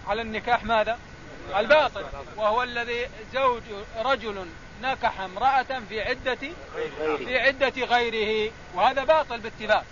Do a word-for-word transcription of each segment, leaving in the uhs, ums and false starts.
على النكاح ماذا؟ الباطل، وهو الذي زوج رجل نكح امرأة في عدة في عدة غيره، وهذا باطل باتفاق.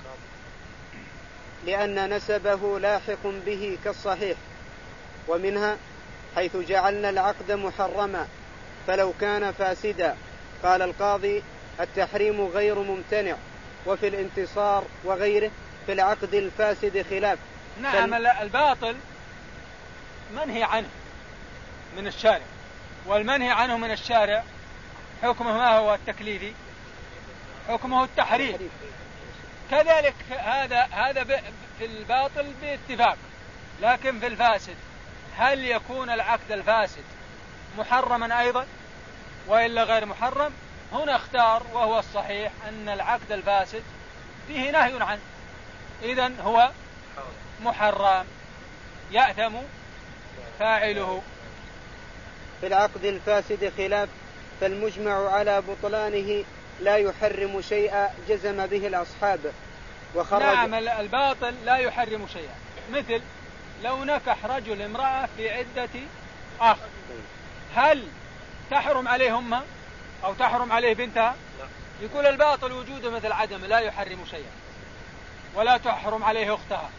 لأن نسبه لاحق به كالصحيح. ومنها حيث جعلنا العقد محرما فلو كان فاسدا. قال القاضي: التحريم غير ممتنع. وفي الانتصار وغيره في العقد الفاسد خلاف. نعم، فل... الباطل منهي عنه من الشارع، والمنهي عنه من الشارع حكمه ما هو؟ التكليفي، حكمه التحريم. كذلك هذا هذا في الباطل باتفاق. لكن في الفاسد هل يكون العقد الفاسد محرما أيضا وإلا غير محرم؟ هنا اختار وهو الصحيح أن العقد الفاسد فيه نهي عنه، إذن هو محرم يأثم فاعله. في العقد الفاسد خلاف، فالمجمع على بطلانه لا يحرم شيئا جزم به الأصحاب. وخرج نعم، الباطل لا يحرم شيئا. مثل لو نكح رجل امرأة في عدة آخر، هل تحرم عليه أمها أو تحرم عليه بنتها؟ يقول الباطل وجوده مثل عدم، لا يحرم شيئا. ولا تحرم عليه أختها.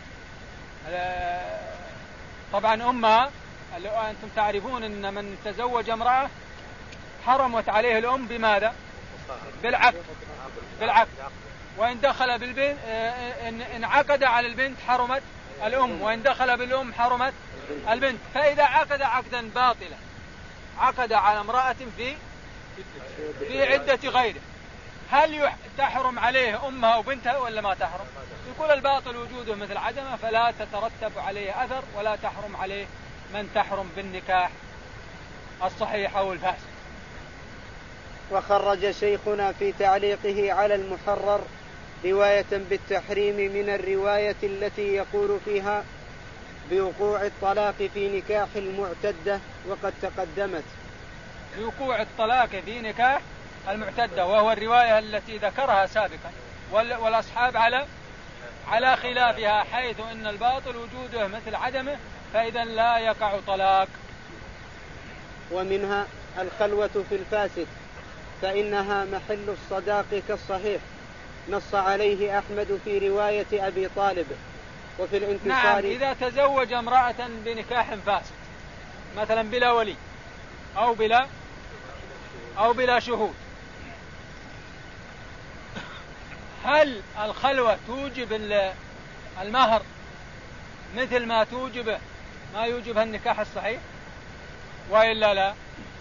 طبعا أمها، أنتم تعرفون أن من تزوج امرأة حرمت عليه الأم بماذا؟ بالعقد بالعقد وإن دخل بالبنت، إن عقد على البنت حرمت الأم، وإن دخل بالأم حرمت البنت. فإذا عقد عقدا باطلا، عقد على امرأة في في عدة غيره، هل تحرم عليه أمها وبنتها ولا ما تحرم؟ يقول الباطل وجوده مثل عدمه، فلا تترتب عليه أثر ولا تحرم عليه من تحرم بالنكاح الصحيح أو الفاسد. وخرج شيخنا في تعليقه على المحرر رواية بالتحريم من الرواية التي يقول فيها بوقوع الطلاق في نكاح المعتدة، وقد تقدمت. بوقوع الطلاق في نكاح المعتدة، وهو الرواية التي ذكرها سابقا، والأصحاب على على خلافها، حيث إن الباطل وجوده مثل عدمه، فإذا لا يقع طلاق. ومنها الخلوة في الفاسد، فإنها محل الصداق كالصحيح، نص عليه أحمد في رواية أبي طالب. وفي الانتصار نعم، إذا تزوج امرأة بنكاح فاسد مثلا بلا ولي أو بلا أو بلا شهود، هل الخلوة توجب المهر مثل ما توجب ما يوجبها النكاح الصحيح وإلا لا؟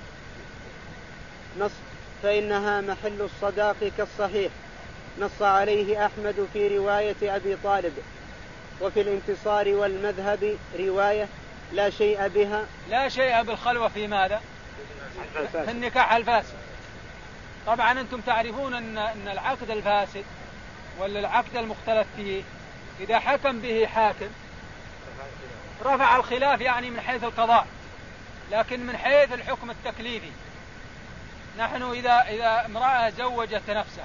نص فإنها محل الصداق كالصحيح، نص عليه أحمد في رواية أبي طالب. وفي الانتصار والمذهب رواية لا شيء بها، لا شيء بالخلوة في ماذا؟ في النكاح الفاسد. طبعا أنتم تعرفون أن أن العقد الفاسد ولا العقد المختلف فيه إذا حكم به حاكم رفع الخلاف، يعني من حيث القضاء، لكن من حيث الحكم التكليفي، نحن إذا إذا امرأة زوجت نفسها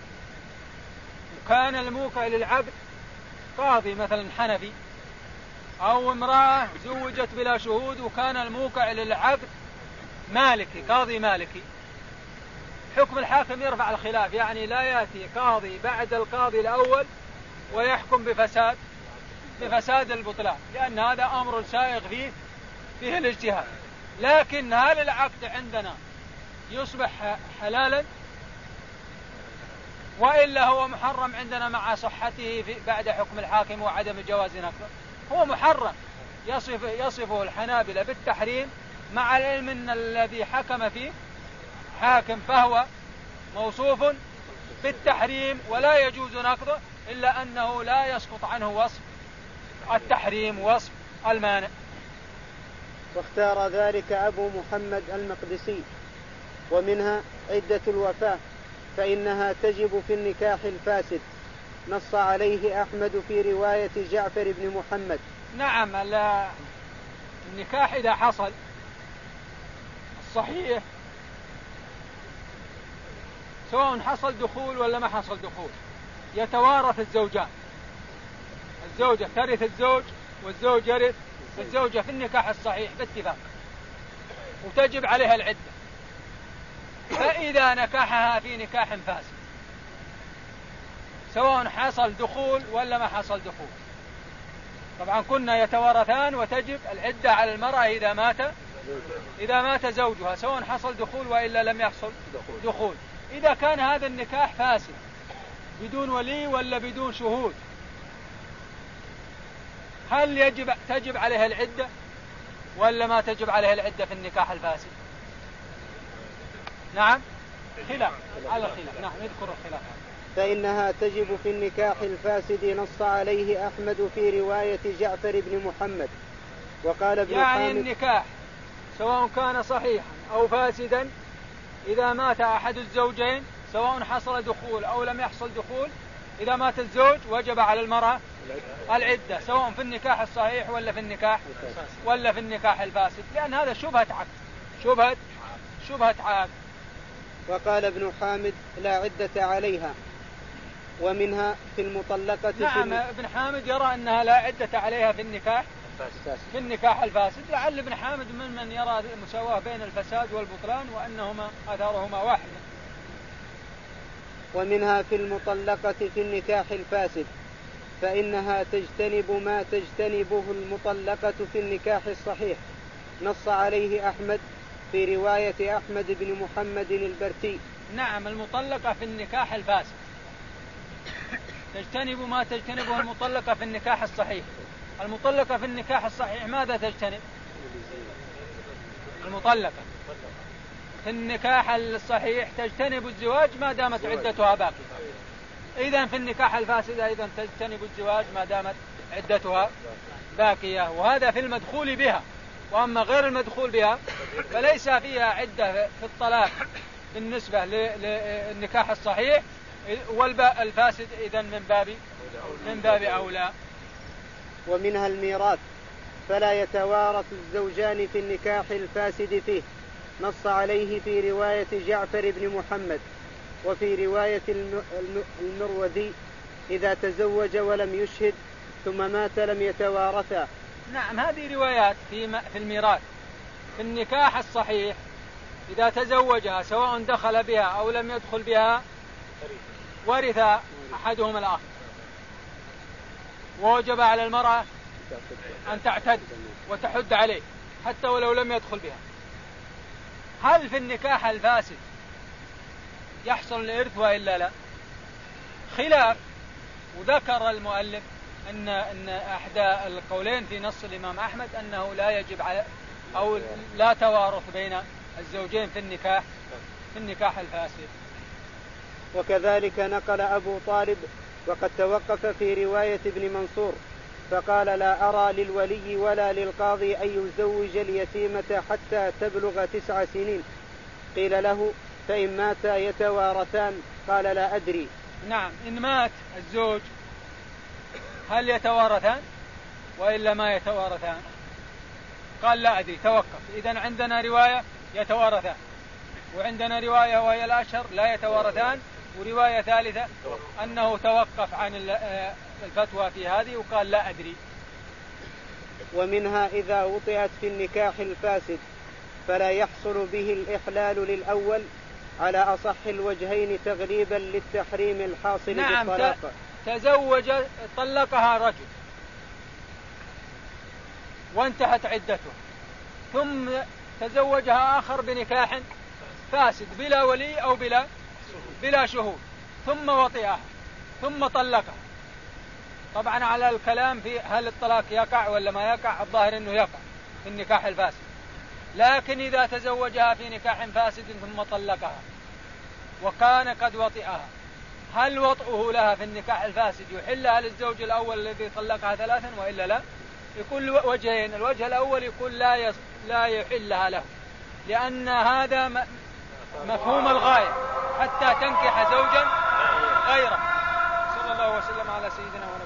وكان الموقع للعقد قاضي مثلا حنفي، أو امرأة زوجت بلا شهود وكان الموقع للعقد مالكي، قاضي مالكي، حكم الحاكم يرفع الخلاف، يعني لا يأتي قاضي بعد القاضي الأول ويحكم بفساد بفساد البطلان، لأن هذا أمر سائغ فيه فيه الاجتهاد. لكن هل العقد عندنا يصبح حلالا وإلا هو محرم عندنا مع صحته بعد حكم الحاكم وعدم جواز نقضه؟ هو محرم، يصف يصفه الحنابلة بالتحريم، مع العلم أن الذي حكم فيه حاكم فهو موصوف بالتحريم ولا يجوز نقضه، إلا أنه لا يسقط عنه وصف التحريم وصف المانع. واختار ذلك أبو محمد المقدسي. ومنها عدة الوفاة، فإنها تجب في النكاح الفاسد، نص عليه أحمد في رواية جعفر بن محمد. نعم، النكاح إذا حصل الصحيح سواء حصل دخول ولا ما حصل دخول يتوارث الزوجان، الزوجة ترث الزوج والزوج يرث الزوجة في النكاح الصحيح باتفاق وتجب عليها العدة. فإذا نكحها في نكاح فاسد سواء حصل دخول ولا ما حصل دخول، طبعا كنا يتوارثان وتجب العدة على المرأة إذا مات إذا مات زوجها سواء حصل دخول وإلا لم يحصل دخول. إذا كان هذا النكاح فاسد بدون ولي ولا بدون شهود، هل يجب تجب عليها العدة ولا ما تجب عليها العدة في النكاح الفاسد؟ نعم خلاف على خلاف. نعم يذكر الخلاف. فإنها تجب في النكاح الفاسد نص عليه أحمد في رواية جعفر بن محمد. وقال ابن يعني حامد النكاح سواء كان صحيحا أو فاسدا إذا مات أحد الزوجين سواء حصل دخول أو لم يحصل دخول، إذا مات الزوج وجب على المرأة العدة سواء في النكاح الصحيح ولا في النكاح ولا في النكاح الفاسد، لأن هذا شبهة عقد شبهة شبهة عقد. وقال ابن حامد لا عدة عليها. ومنها في المطلقة. نعم ابن حامد يرى أنها لا عدة عليها في النكاح في النكاح الفاسد، لعل ابن حامد من من يرى المساواة بين الفساد والبطلان وأنهما آثارهما واحدة. ومنها في المطلقة في النكاح الفاسد فإنها تجتنب ما تجتنبه المطلقة في النكاح الصحيح نص عليه أحمد في رواية أحمد بن محمد البرتي. نعم المطلقة في النكاح الفاسد تجتنب ما تجتنبه المطلقة في النكاح الصحيح. المطلقة في النكاح الصحيح ماذا تجتنب؟ المطلقة في النكاح الصحيح تجتنب الزواج ما دامت عدتها باقية. إذن في النكاح الفاسد أيضا تجتنب الزواج ما دامت عدتها باقية، وهذا في المدخول بها. وأما غير المدخول بها فليس فيها عدة في الطلاق بالنسبة للنكاح الصحيح، والفاسد إذن من باب من باب أولى. ومنها الميراث فلا يتوارث الزوجان في النكاح الفاسد فيه نص عليه في رواية جعفر بن محمد. وفي رواية المروذي إذا تزوج ولم يشهد ثم مات لم يتوارثا. نعم هذه روايات في في الميراث في النكاح الصحيح إذا تزوجها سواء دخل بها أو لم يدخل بها ورث أحدهما الآخر، ووجب على المرأة أن تعتد وتحد عليه حتى ولو لم يدخل بها. هل في النكاح الفاسد يحصل الإرث وإلا لا؟ خلاف. وذكر المؤلف أن أن أحدى القولين في نص الإمام أحمد أنه لا يجب على أو لا توارث بين الزوجين في النكاح في النكاح الفاسد. وكذلك نقل أبو طالب وقد توقف في رواية ابن منصور فقال لا أرى للولي ولا للقاضي أن يزوج اليتيمة حتى تبلغ تسع سنين. قيل له فإن ماتا يتوارثان؟ قال لا أدري. نعم إن مات الزوج هل يتوارثان وإلا ما يتوارثان؟ قال لا أدري توقف. إذن عندنا رواية يتوارثان وعندنا رواية وهي الأشهر لا يتوارثان، ورواية ثالثة أنه توقف عن الفتوى في هذه وقال لا أدري. ومنها إذا وطئت في النكاح الفاسد فلا يحصل به الإحلال للأول على أصح الوجهين تغليبا للتحريم الحاصل نعم بالطلاق. تزوج طلقها رجل وانتهت عدته ثم تزوجها آخر بنكاح فاسد بلا ولي أو بلا بلا شهود ثم وطئها ثم طلقها. طبعا على الكلام في هل الطلاق يقع ولا ما يقع، الظاهر أنه يقع في النكاح الفاسد. لكن إذا تزوجها في نكاح فاسد ثم طلقها وكان قد وطئها، هل وطئه لها في النكاح الفاسد يحلها للزوج الأول الذي طلقها ثلاثا وإلا لا؟ يكون وجهين. الوجه الأول يكون لا يص... لا يحلها له، لأن هذا م... مفهوم الغاية حتى تنكح زوجا غيره. صلى الله وسلم على سيدنا